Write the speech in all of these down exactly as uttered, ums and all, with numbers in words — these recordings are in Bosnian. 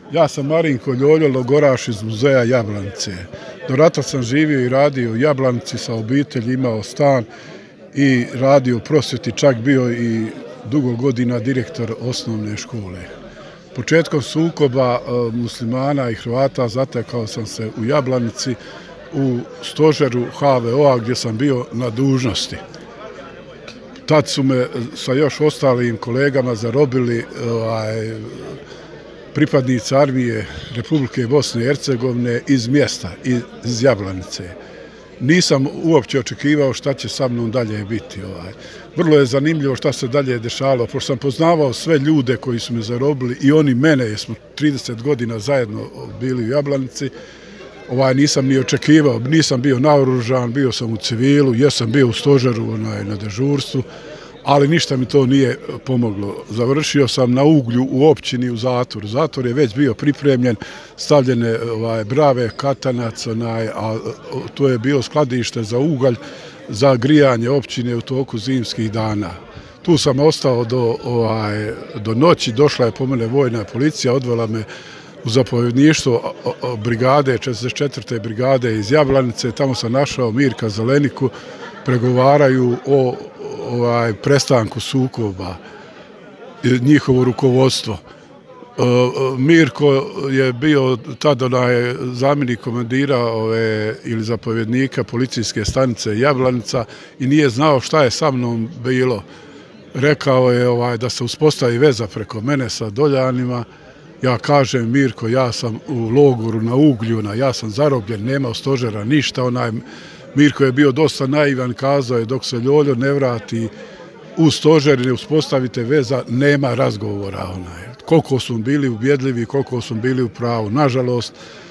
Ja sam Marinko Ljoljo, logoraš iz muzeja Jablanice. Do rata sam živio i radio u Jablanici, sa obitelji imao stan i radio u prosvjeti, čak bio i dugo godina direktor osnovne škole. Početkom sukoba muslimana i Hrvata zatekao sam se u Jablanici u stožeru ha ve o a gdje sam bio na dužnosti. Tad su me sa još ostalim kolegama zarobili ovaj, pripadnici armije Republike Bosne i Hercegovine iz mjesta, iz Jablanice. Nisam uopće očekivao šta će sa mnom dalje biti. Ovaj. Vrlo je zanimljivo šta se dalje dešavalo, pošto sam poznavao sve ljude koji su me zarobili i oni mene, jer smo trideset godina zajedno bili u Jablanici. Ovaj, nisam ni očekivao, nisam bio naoružan, bio sam u civilu, jesam bio u stožeru onaj, na dežurstvu, ali ništa mi to nije pomoglo. Završio sam na Uglju u općini u zatvoru. Zatvor je već bio pripremljen, stavljene ovaj, brave, katanac, onaj, a to je bilo skladište za ugalj, za grijanje općine u toku zimskih dana. Tu sam ostao do, ovaj, do noći, došla je po mene vojna policija, odvela me u zapovjedništvo brigade, četrdeset četvrte brigade iz Jablanice. Tamo sam našao Mirka Zeleniku, pregovaraju o ovaj, prestanku sukoba, njihovo rukovodstvo. Mirko je bio tada onaj zamjenik komandira ove, ili zapovjednika policijske stanice Jablanica i nije znao šta je sa mnom bilo. Rekao je ovaj, da se uspostavi veza preko mene sa Doljanima. Ja kažem, Mirko, ja sam u logoru na Uglju, ja sam zarobljen, nema od stožera ništa. Onaj, Mirko je bio dosta naivan, kazao je dok se Ljoljo ne vrati u stožer i ne uspostavite veza, nema razgovora. Onaj. Koliko su bili ubjedljivi, koliko su bili u pravu. Nažalost,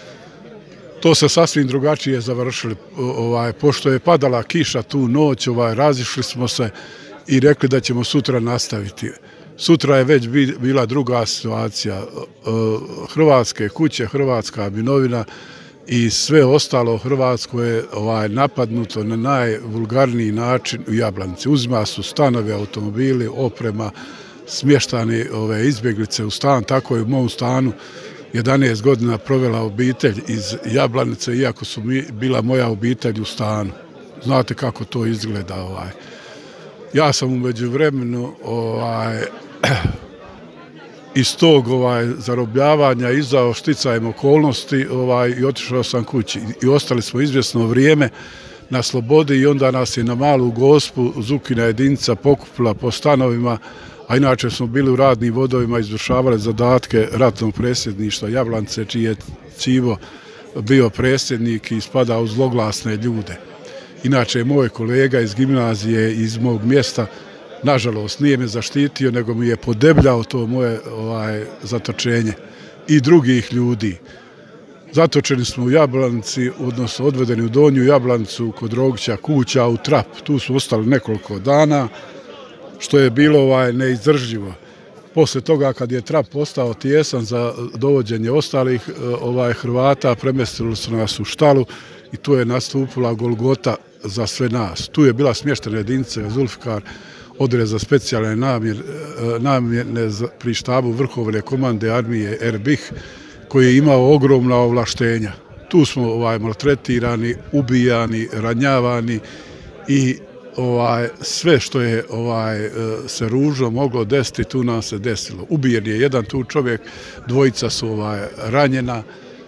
to se sasvim drugačije završili. Ovaj, pošto je padala kiša tu noć, ovaj, razišli smo se i rekli da ćemo sutra nastaviti. Sutra je već bila druga situacija. Hrvatske kuće, Hrvatska Binovina i sve ostalo u Hrvatskoj je ovaj, napadnuto na najvulgarniji način u Jablanici. Uzima su stanovi, automobili, oprema, smještane ove izbjeglice u stan. Tako je u mom stanu jedanaest godina provela obitelj iz Jablanice, iako su mi, bila moja obitelj u stanu. Znate kako to izgleda. Ovaj. Ja sam u međuvremenu ovaj, iz tog ovaj, zarobljavanja izdao šticajem okolnosti ovaj, i otišao sam kući. I ostali smo izvjesno vrijeme na slobodi i onda nas je na Malu Gospu Zukina jedinica pokupila po stanovima, a inače smo bili u radnim vodovima, izvršavali zadatke ratnog predsjedništva Jablanice, čiji je Civo bio predsjednik i spada u zloglasne ljude. Inače, moj kolega iz gimnazije, iz mog mjesta, nažalost, nije me zaštitio, nego mi je podebljao to moje ovaj, zatočenje i drugih ljudi. Zatočeni smo u Jablanici, odnosno odvedeni u Donju Jablanicu kod Rogića kuća u Trap. Tu su ostali nekoliko dana, što je bilo ovaj, neizdržljivo. Posle toga, kad je Trap postao tijesan za dovođenje ostalih ovaj, Hrvata, premestili su nas u štalu i tu je nastupila Golgota za sve nas. Tu je bila smještena jedinica Zulfikar, odred za specijalne namjene pri štabu vrhovne komande armije Erbih, koji je imao ogromna ovlaštenja. Tu smo ovaj, maltretirani, ubijani, ranjavani i ovaj, sve što je ovaj, se ružno moglo desiti, tu nam se desilo. Ubijen je jedan tu čovjek, dvojica su ovaj, ranjena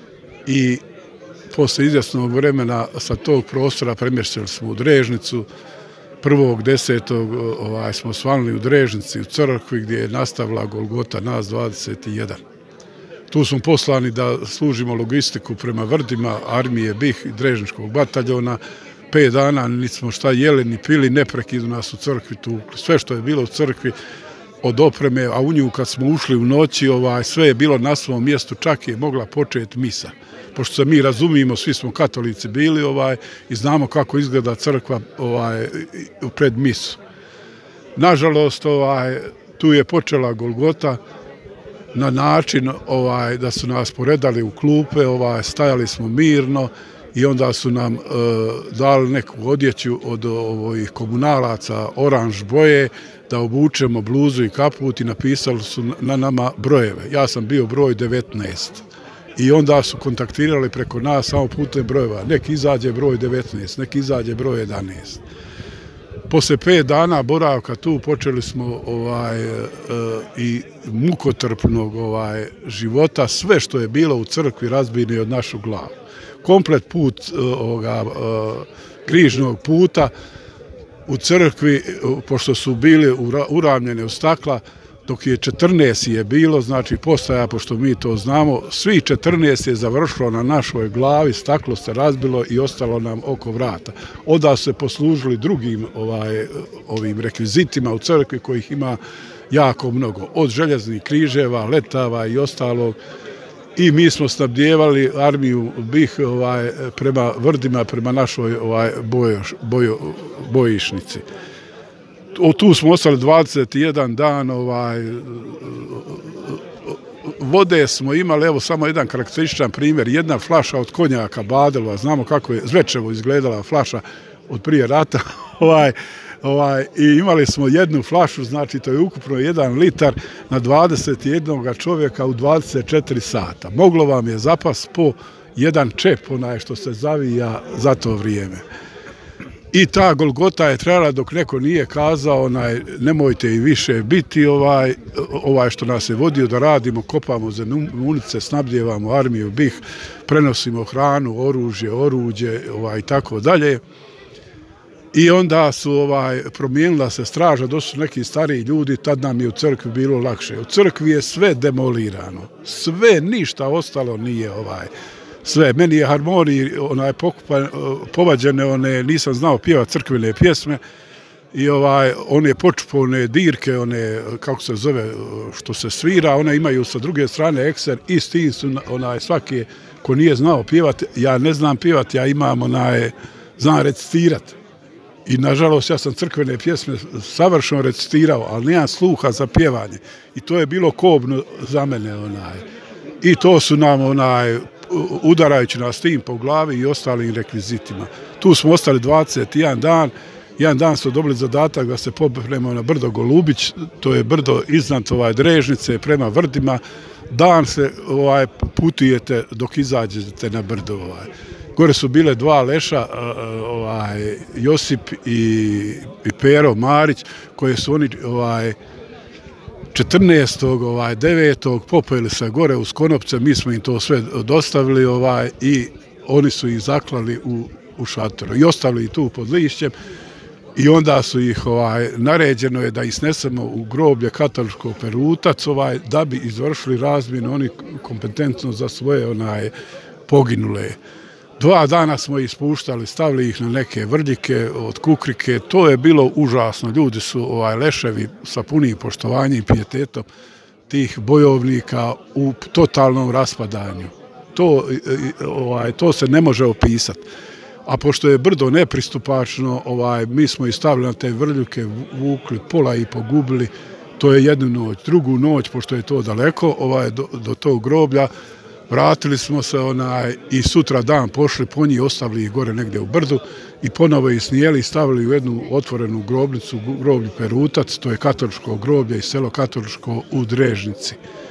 i posle izvjesnog vremena sa tog prostora premještili smo u Drežnicu. Prvog desetog ovaj, smo svanuli u Drežnici u crkvi gdje je nastavila Golgota nas dvadeset jedan. Tu smo poslani da služimo logistiku prema Vrdima, armije B I H i Drežničkog bataljona. Pet dana nismo šta jeli ni pili, neprekidno nas u crkvi tukli. Sve što je bilo u crkvi od opreme, a u nju kad smo ušli u noći, ovaj, sve je bilo na svom mjestu, čak je mogla početi misa. Pošto se mi razumijemo, svi smo katolici bili ovaj, i znamo kako izgleda crkva ovaj, pred misu. Nažalost, ovaj, tu je počela Golgota na način ovaj, da su nas poredali u klupe, ovaj, stajali smo mirno i onda su nam e, dali neku odjeću od ovih komunalaca oranž boje, da obučemo bluzu i kaput i napisali su na nama brojeve. Ja sam bio broj devetnaest. I onda su kontaktirali preko nas samo putem brojeva. Nek izađe broj devetnaest, nek izađe broj jedanaest. Posle pet dana boravka tu počeli smo ovaj, e, i mukotrpnog ovaj, života, sve što je bilo u crkvi razbijeno od našu glavu. Komplet put e, ovoga, e, križnog puta u crkvi, pošto su bili uramljene u stakla, dok je četrnaest je bilo, znači postaja, pošto mi to znamo, svi četrnaest je završilo na našoj glavi, staklo se razbilo i ostalo nam oko vrata. Onda su se poslužili drugim ovaj, ovim rekvizitima u crkvi kojih ima jako mnogo. Od željeznih križeva, letava i ostalog. I mi smo snabdijevali armiju BiH ovaj, prema Vrdima, prema našoj ovaj, bojo, bojo, bojišnici. O, tu smo ostali dvadeset jedan dan, ovaj, vode smo imali, evo samo jedan karakterističan primjer, jedna flaša od konjaka Badelova, znamo kako je Zvečevo izgledala flaša od prije rata, ovaj, ovaj, i imali smo jednu flašu, znači to je ukupno jedan litar na dvadeset jedan čovjeka u dvadeset četiri sata. Moglo vam je zapast po jedan čep, onaj što se zavija za to vrijeme. I ta Golgota je trajala dok neko nije kazao onaj, nemojte i više biti ovaj, ovaj što nas je vodio da radimo, kopamo munice, snabdijevamo armiju BiH, prenosimo hranu, oružje, oruđe ovaj, i tako dalje. I onda su ovaj, promijenila se straža, došli su neki stariji ljudi, tad nam je u crkvi bilo lakše. U crkvi je sve demolirano, sve, ništa ostalo nije ovaj. Sve, meni je harmoniji, onaj pokupan, povađene, one, nisam znao pjevati crkvene pjesme i ovaj, one počupovne dirke, one, kako se zove, što se svira, one imaju sa druge strane ekser i s tim su, onaj, svaki, ko nije znao pjevati, ja ne znam pjevati, ja imam, onaj, znam recitirati. I nažalost ja sam crkvene pjesme savršeno recitirao, ali nemam sluha za pjevanje. I to je bilo kobno za mene, onaj. I to su nam, onaj, udarajući nas tim po glavi i ostalim rekvizitima. Tu smo ostali dvadeset jedan dan. Jedan dan su dobili zadatak da se popnemo na brdo Golubić, to je brdo iznad ovaj, Drežnice prema Vrdima. Dan se ovaj, putujete dok izađete na brdo. Ovaj. Gore su bile dva leša, ovaj, Josip i, i Pero Marić, koje su oni ovaj, četrnaestog Ovaj, devetog popeli se gore uz konopce, mi smo im to sve dostavili ovaj, i oni su ih zaklali u, u šatoru i ostavili ih tu pod lišćem i onda su ih, ovaj, naređeno je da ih snesemo u groblje katoličkog Perutac ovaj, da bi izvršili razmjenu oni kompetentno za svoje onaj, poginule. Dva dana smo ih spuštali, stavili ih na neke vrljike od kukrike, to je bilo užasno. Ljudi su ovaj, leševi sa punim poštovanjem i pijetetom tih bojovnika u totalnom raspadanju. To, ovaj, to se ne može opisati. A pošto je brdo nepristupačno, ovaj, mi smo ih stavili na te vrljuke, vukli, pola i pogubili, to je jednu noć. Drugu noć, pošto je to daleko ovaj, do, do tog groblja, vratili smo se onaj, i sutra dan pošli po njih, ostavili ih gore negdje u brdu i ponovo ih snijeli i stavili u jednu otvorenu grobnicu, groblju Perutac, to je katoličko groblje i selo katoličko u Drežnici.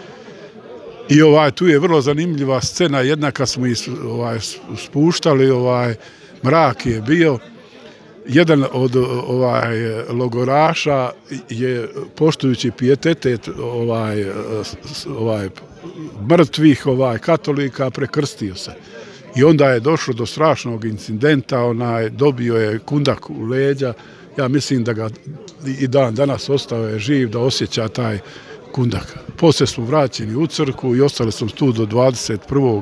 I ovaj, tu je vrlo zanimljiva scena, jedna kad smo ih ovaj, spuštali, ovaj, mrak je bio, jedan od ovaj, logoraša je, poštujući pijetetet ovaj, ovaj, mrtvih ovaj, katolika, prekrstio se. I onda je došlo do strašnog incidenta, onaj, dobio je kundak u leđa, ja mislim da ga i dan danas ostao je živ, da osjeća taj kundak. Poslije smo vraćeni u crkvu i ostali smo tu do dvadeset prvog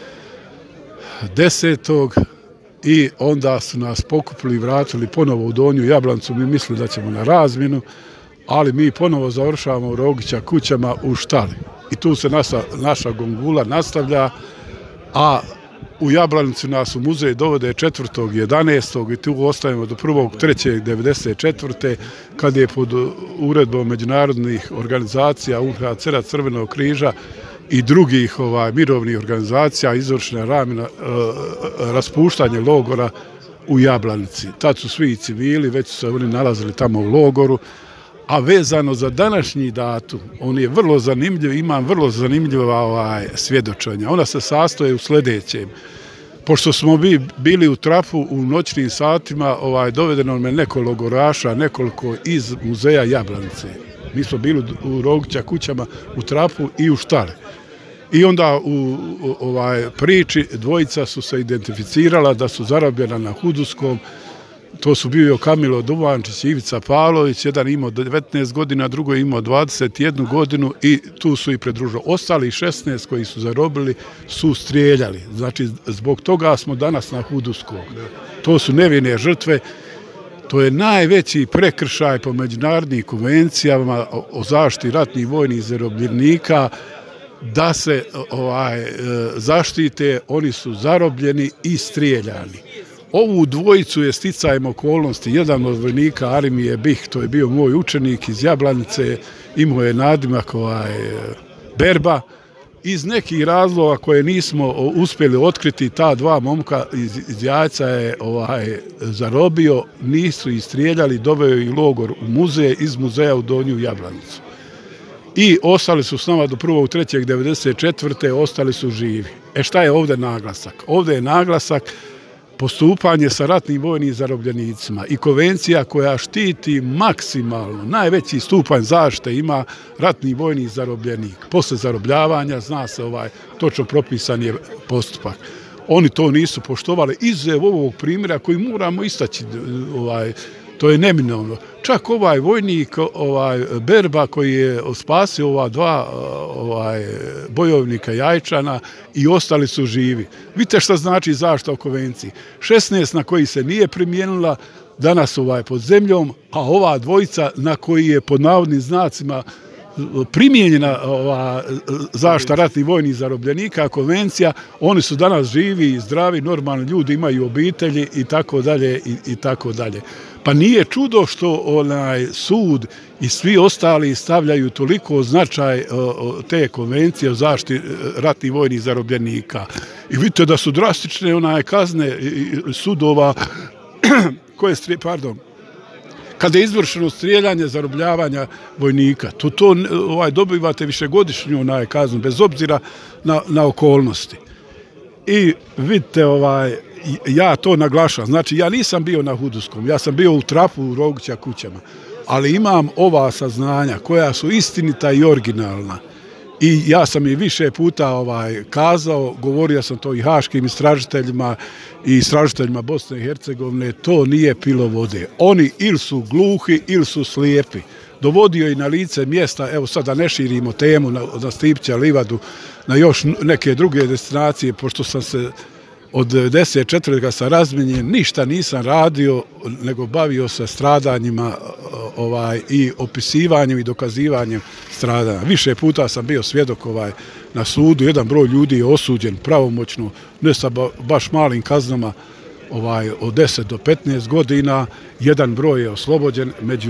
desetog i onda su nas pokupili i vratili ponovo u Donju Jablancu. Mi mislili da ćemo na razmjenu, ali mi ponovo završavamo u Rogića kućama u štali. I tu se naša, naša gongula nastavlja, a u Jablanici nas u muzej dovode četvrtog jedanaestog i tu ostajemo do prvog trećeg devedeset četvrte kad je pod uredbom međunarodnih organizacija U N H C R-a, Crvenog križa i drugih ovaj, mirovnih organizacija izvršena ramena, e, raspuštanje logora u Jablanici. Tad su svi civili, već su se oni nalazili tamo u logoru, A vezano za današnji datum, on je vrlo zanimljiv, imam vrlo zanimljiva ovaj, svjedočenja. Ona se sastoje u sljedećem. Pošto smo bi bili u Trapu u noćnim satima, ovaj, dovedeno me neko logoraša, nekoliko iz muzeja Jablanice. Mi smo bili u Rogića kućama u Trapu i u Štale. I onda u, u ovaj, priči dvojica su se identificirala da su zarobljena na Huduskom. To su bio Kamilo Duvančić i Ivica Pavlović, jedan imao devetnaest godina, drugo je imao dvadeset jednu godinu i tu su i pridružili. Ostali šesnaest koji su zarobili su strijeljali. Znači, zbog toga smo danas na Huduskom. To su nevine žrtve. To je najveći prekršaj po međunarodnim konvencijama o zaštiti ratnih vojnih zarobljenika, da se ovaj, zaštite, oni su zarobljeni i strijeljani. Ovu dvojicu je sticajem okolnosti, jedan od vojnika Armije Bih, to je bio moj učenik iz Jablanice, imao je nadimak ovaj, Berba. Iz nekih razloga koje nismo uspjeli otkriti, ta dva momka iz, iz Jajca je ovaj, zarobio, nisu ih strijeljali, doveo i logor u muzej, iz muzeja u Donju Jablanicu. I ostali su s nama do prvog trećeg devedeset četvrte ostali su živi. E šta je ovdje naglasak? Ovdje je naglasak postupanje sa ratnim vojnim zarobljenicima i konvencija koja štiti maksimalno, najveći stupanj zaštite ima ratni vojni zarobljenik. Posle zarobljavanja zna se ovaj točno propisan je postupak. Oni to nisu poštovali, izuzev ovog primjera koji moramo istaći, ovaj, to je neminovno. Čak ovaj vojnik, ovaj Berba koji je spasio ova dva ovaj, bojovnika Jajčana i ostali su živi. Vidite šta znači zaštita u konvenciji. šesnaest na koji se nije primijenila, danas ovaj pod zemljom, a ova dvojica na koji je pod navodnim znacima primijenjena ova zaštita ratnih vojnih zarobljenika, konvencija, oni su danas živi i zdravi, normalni ljudi, imaju obitelji i tako dalje i, i tako dalje. Pa nije čudo što onaj sud i svi ostali stavljaju toliko značaj o, te konvencije o zaštiti ratnih vojnih zarobljenika. I vidite da su drastične onaj kazne sudova koje, pardon, kada je izvršeno strijeljanje, zarobljavanja vojnika, to, to ovaj, dobivate višegodišnju onaj kaznu, bez obzira na, na okolnosti. I vidite, ovaj, ja to naglašam. Znači, ja nisam bio na Huduskom, ja sam bio u Trapu, u Rogića kućama, ali imam ova saznanja koja su istinita i originalna. I ja sam i više puta ovaj, kazao, govorio sam to i haškim istražiteljima i istražiteljima Bosne i Hercegovine, to nije pilo vode. Oni ili su gluhi ili su slijepi. Dovodio i na lice mjesta, evo sad da ne širimo temu na, na Stipića livadu, na još neke druge destinacije, pošto sam se od devedeset četvrte kad sam razmijenjen, ništa nisam radio, nego bavio se stradanjima ovaj, i opisivanjem i dokazivanjem stradanja. Više puta sam bio svjedok ovaj, na sudu, jedan broj ljudi je osuđen pravomoćno, ne sa ba, baš malim kaznama, ovaj, od deset do petnaest godina, jedan broj je oslobođen. Među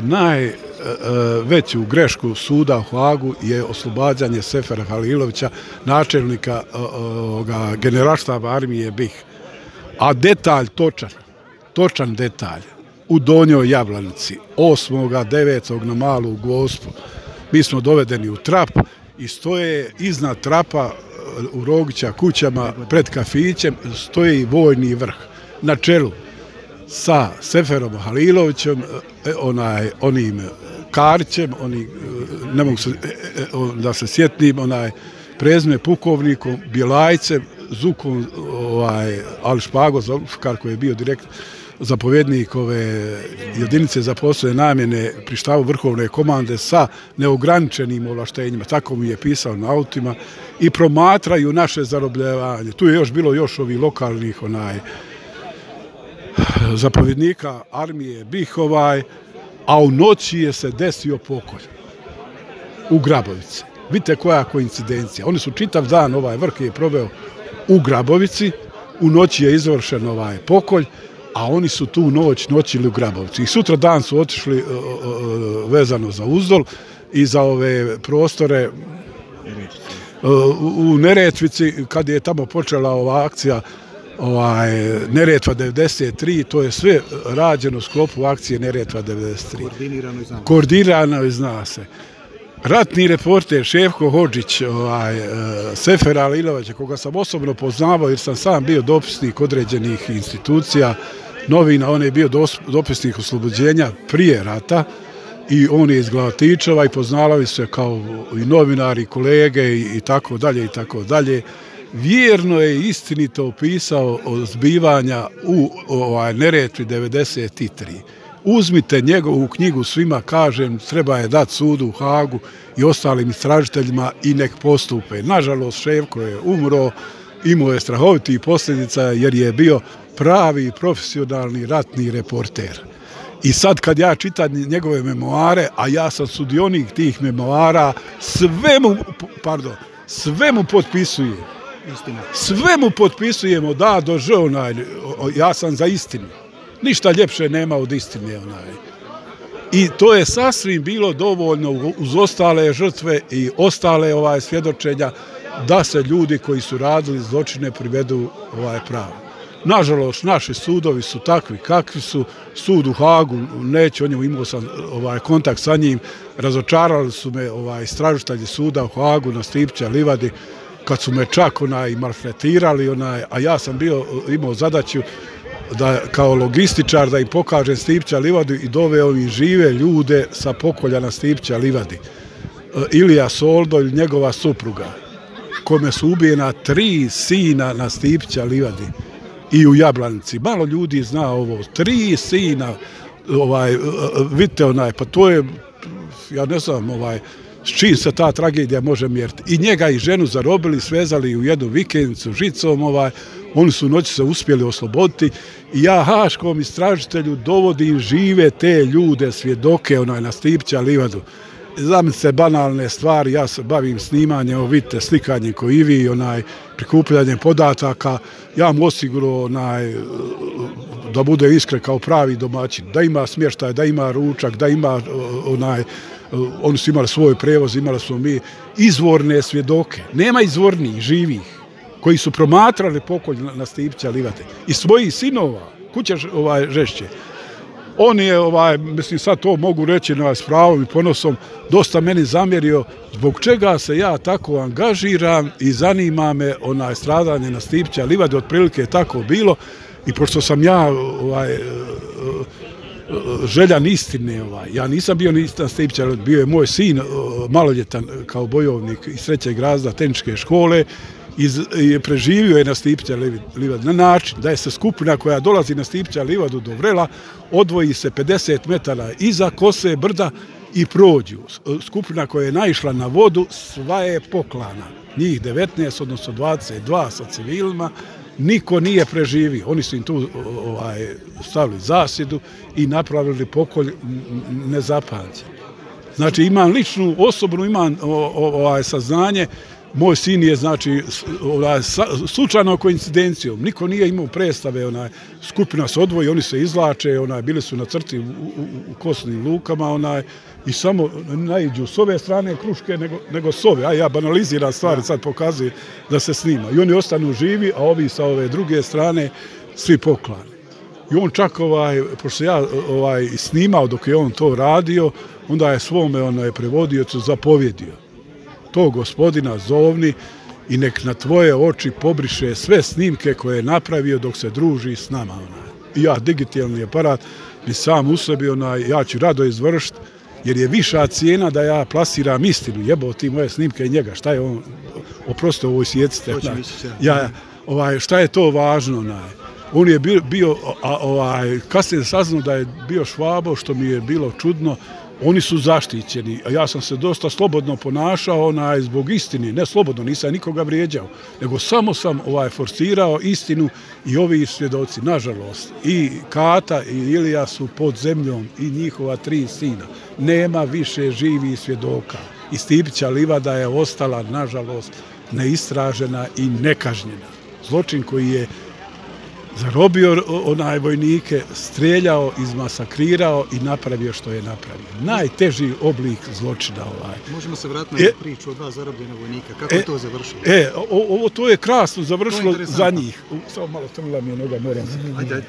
najveću grešku suda u Hagu je oslobađanje Sefera Halilovića, načelnika ovoga, generalštaba Armije Bih. A detalj točan, točan detalj, u Donjoj Jablanici, osmog devetog na Malu Gospu, mi smo dovedeni u Trap i stoje iznad Trapa u Rogića kućama pred kafićem, stoji vojni vrh. Na čelu sa Seferom Halilovićem, onaj, onim Karićem, oni, ne mogu se, da se sjetnim, onaj prezime pukovnikom, Bjelajcem, Zukom, ovaj, Ali Špago, Zulfikar koji je bio direkt zapovjednik ove jedinice za poslove namjene pri štabu vrhovne komande sa neograničenim ovlaštenjima, tako mi je pisao na autima, i promatraju naše zarobljavanje. Tu je još bilo još ovih lokalnih onaj zapovjednika Armije Bih, ovaj, a u noći je se desio pokolj u Grabovici. Vidite koja koincidencija. Oni su čitav dan, ovaj vrh je proveo u Grabovici, u noći je izvršen ovaj pokolj, a oni su tu noć noćili u Grabovici. I sutra dan su otišli uh, uh, vezano za Uzdol i za ove prostore uh, u Neretvici, kad je tamo počela ova akcija ovaj, Neretva devedeset tri, to je sve rađeno u sklopu akcije Neretva devedeset tri. Koordinirano i zna se. Koordinirano i zna se. Ratni reporter Šefko Hodžić, ovaj, Sefer Alilović, koga sam osobno poznavao jer sam sam bio dopisnik određenih institucija, novina, on je bio dopisnik oslobođenja prije rata i on je iz Glavatičeva i poznavali se kao i novinari, i kolege i, i tako dalje i tako dalje. Vjerno je istinito opisao zbivanja u ovaj, Neretvi devedeset tri. Uzmite njegovu knjigu, svima kažem, treba je dati sudu u Hagu i ostalim istražiteljima i nek postupe. Nažalost, Šefko je umro, imao je strahovitih posljedica jer je bio pravi profesionalni ratni reporter. I sad kad ja čitam njegove memoare, a ja sam sudionik tih memoara, sve mu, pardon, sve mu potpisujem. Istina. Sve mu potpisujemo, da, do ž, onaj, ja sam za istinu. Ništa ljepše nema od istine. Onaj. I to je sasvim bilo dovoljno uz ostale žrtve i ostale ovaj, svjedočenja da se ljudi koji su radili zločine privedu ovaj, pravo. Nažalost, naši sudovi su takvi kakvi su. Sud u Hagu, neću o njemu, imao sam ovaj, kontakt sa njim, razočarali su me ovaj, istražitelji suda u Hagu na Stipća livadi, kad su me čak onaj, maltretirali, onaj, a ja sam bio, imao zadaću da kao logističar da im pokažem Stipća livadu i doveo im žive ljude sa pokolja na Stipća livadi. Ilija Soldo ili njegova supruga, kome su ubijena tri sina na Stipća livadi i u Jablanici. Malo ljudi zna ovo, tri sina, ovaj, vidite onaj, pa to je, ja ne znam, ovaj, s čim se ta tragedija može mjeriti. I njega i ženu zarobili, svezali u jednu vikendicu žicom, ovaj, oni su noći se uspjeli osloboditi i ja haškom istražitelju dovodim žive te ljude, svjedoke onaj, na Stipća livadu. Zamislite banalne stvari, ja se bavim snimanjem, vidite, slikanjem koji i vi, onaj, prikupljanjem podataka, ja mu osigurao onaj, da bude iskren kao pravi domaćin, da ima smještaj, da ima ručak, da ima onaj, oni su imali svoj prevoz, imali smo mi izvorne svjedoke, nema izvornijih, živih, koji su promatrali pokolj na Stipća livade i svojih sinova, kuća ovaj, žešće. On je, ovaj, mislim, sad to mogu reći na s pravom i ponosom, dosta meni zamjerio zbog čega se ja tako angažiram i zanima me onaj stradanje na Stipća livade, otprilike je tako bilo i pošto sam ja ovaj, željan istine, ovaj, ja nisam bio ni na Stipća livade, bio je moj sin maloljetan kao bojovnik iz trećeg razreda tehničke škole, Iz, je preživio je na Stipća livadu na način da je se skupina koja dolazi na Stipća livadu do Vrela odvoji se pedeset metara iza kose brda i prođu. Skupina koja je naišla na vodu sva je poklana. Njih devetnaest, odnosno dvadeset dva sa civilima, niko nije preživio. Oni su im tu ovaj, stavili zasjedu i napravili pokolj nezapamćen. Znači imam ličnu, osobnu imam ovaj, saznanje. Moj sin je, znači, slučajno koincidencijom, niko nije imao predstave, onaj, skupina se odvoji, oni se izlače, onaj, bili su na crti u, u, u Kosnim lukama, onaj, i samo naiđu s ove strane kruške nego, nego s ove, a ja banaliziram stvari, sad pokazujem da se snima. I oni ostanu živi, a ovi sa ove druge strane svi poklani. I on čak, ovaj, pošto ja ovaj, snimao dok je on to radio, onda je svome onaj, prevodiocu zapovjedio. To gospodina zovni i nek na tvoje oči pobriše sve snimke koje je napravio dok se druži s nama. Onaj. I ja digitalni aparat ni sam u sebi, onaj, ja ću rado izvršiti, jer je viša cijena da ja plasiram istinu. Jebo ti moje snimke i njega, šta je on, oprosto ovoj sjecite. Ja, ovaj, šta je to važno? Onaj. On je bio, bio a, ovaj, kasnije saznao da je bio Švabo, što mi je bilo čudno. Oni su zaštićeni, a ja sam se dosta slobodno ponašao onaj, zbog istine, ne slobodno, nisam nikoga vrijeđao, nego samo sam ovaj, forsirao istinu i ovi svjedoci, nažalost, i Kata i Ilija su pod zemljom i njihova tri sina. Nema više živih svjedoka. I Stipća livada je ostala, nažalost, neistražena i nekažnjena. Zločin koji je zarobio onaj vojnike, streljao, izmasakrirao i napravio što je napravio. Najteži oblik zločina ovaj. Možemo se vratiti na e, priču od dva zarobljena vojnika. Kako e, je to završilo? E, ovo to je krasno završilo za njih. Samo malo trla mi je noga, moram se. Ajde, ajde.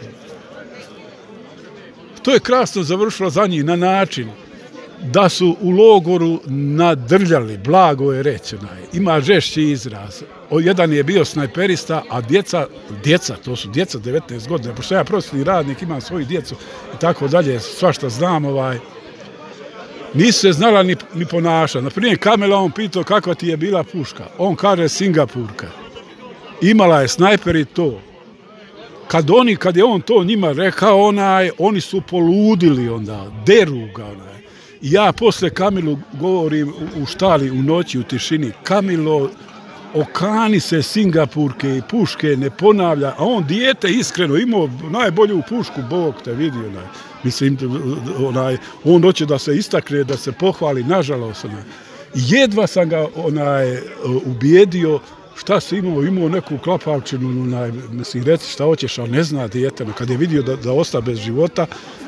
To je krasno završilo za njih na način da su u logoru nadrljali, blago je reći, ima žešći izraz. O, jedan je bio snajperista, a djeca, djeca, to su djeca devetnaest godina, pošto ja prosvetni radnik, imam svoju djecu i tako dalje, svašta znam, ovaj, nisu se znala ni, ni ponašati. Naprimjer, Kamela on pitao kakva ti je bila puška. On kaže Singapurka. Imala je snajper i to. Kad, oni, kad je on to njima rekao, onaj, oni su poludili onda, deru ga onaj. I ja posle Kamilu govorim u štali, u noći, u tišini, Kamilo, okani se Singapurke i puške, ne ponavlja, a on dijete iskreno imao najbolju pušku, Bog te vidi, onaj. Mislim, onaj, on hoće da se istakne, da se pohvali, nažalost, onaj. Jedva sam ga onaj, ubijedio, šta si imao, imao neku klapavčinu, onaj, mislim, reci šta hoćeš, ali ne zna dijete, kad je vidio da, da osta bez života.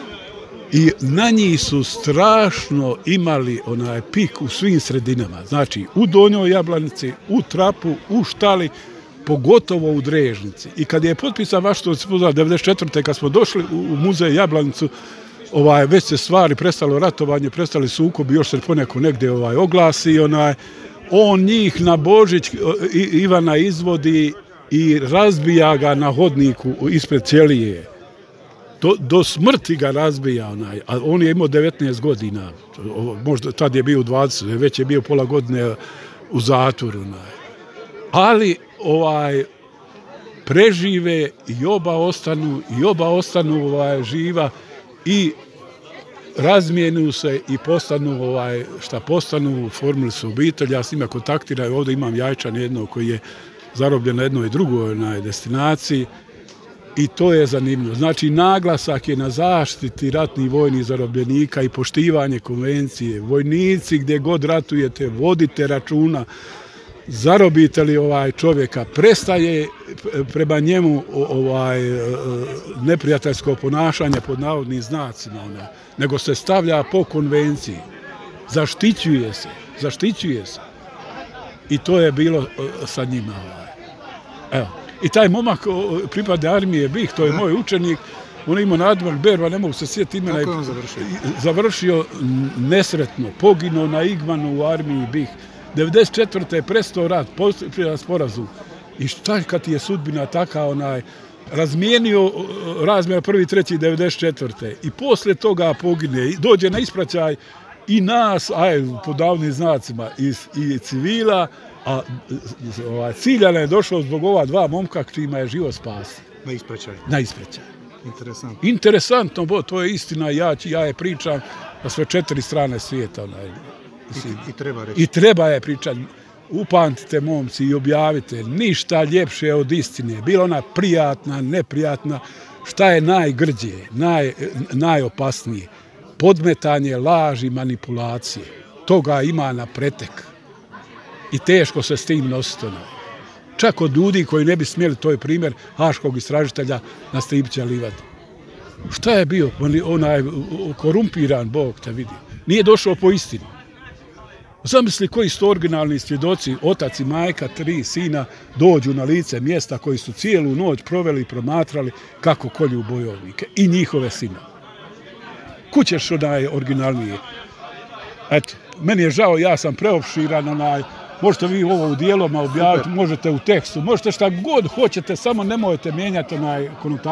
I na njih su strašno imali onaj pik u svim sredinama. Znači, u Donjoj Jablanici, u Trapu, u Štali, pogotovo u Drežnici. I kad je potpisan vaš to spoznao devedeset četvrte kad smo došli u, u muzej Jablanicu, ovaj, već se stvari, prestalo ratovanje, prestali sukobi, još se poneko negdje ovaj, oglasi. Onaj, on njih na Božić Ivana izvodi i razbija ga na hodniku ispred ćelije. Do, do smrti ga razbija onaj, a on je imao devetnaest godina, možda tad je bio dvadeset, već je bio pola godine u zatvoru. Onaj. Ali ovaj, prežive i oba ostanu, i oba ostanu ovaj, živa i razmijenu se i postanu, ovaj, šta postanu, formili su obitelj, ja s njima kontaktiraju, ovdje imam Jajčan jednog koji je zarobljen na jednoj drugoj onaj, destinaciji. I to je zanimljivo. Znači, naglasak je na zaštiti ratnih vojnih zarobljenika i poštivanje konvencije. Vojnici, gdje god ratujete, vodite računa, zarobite li ovaj čovjeka, prestaje prema njemu ovaj neprijateljsko ponašanje pod navodnim znacima, ona, nego se stavlja po konvenciji. Zaštićuje se, zaštićuje se. I to je bilo sa njima. Ovaj. Evo. I taj momak pripada armije BiH, to je moj učenik, on je imao nadimak Berva, ne mogu se sjetiti imena. Kako je on završio? Završio nesretno, poginuo na Igmanu u armiji BiH. devedeset četvrte je prestao rat, poslije sporazum. I šta kad ti je sudbina taka, onaj, razmijenio razmjer prvi, treći, devedeset četvrte I poslije toga pogine, i dođe na ispraćaj i nas, aj, po davnim znacima, i, i civila, a ovaj, ciljano je došlo zbog ova dva momka čima je život spasi. Na ispraćaj. Na ispraćaj. Interesantno. Interesantno, bo, to je istina, ja, ja je pričam na sve četiri strane svijeta. Onaj, I, I treba reći. I treba je pričati. Upamtite, momci, i objavite. Ništa ljepše od istine. Bila ona prijatna, neprijatna. Šta je najgrđe, naj, najopasnije? Podmetanje, laži, manipulacije. Toga ima na pretek. I teško se s tim nositi. Čak od ljudi koji ne bi smjeli, to je primjer haškog istražitelja na Stipića Livada. Šta je bio? Onaj korumpiran, Bog te vidi. Nije došao po istinu. Zamisli koji su originalni svjedoci, otac i majka, tri sina, dođu na lice mjesta koji su cijelu noć proveli i promatrali kako kolju bojovnike i njihove sina. Kućeš onaj originalnije. Eto, meni je žao, ja sam preopširan, onaj, možete vi ovo u dijeloma objaviti, možete u tekstu, možete šta god hoćete, samo nemojte mijenjati onaj konotaciju.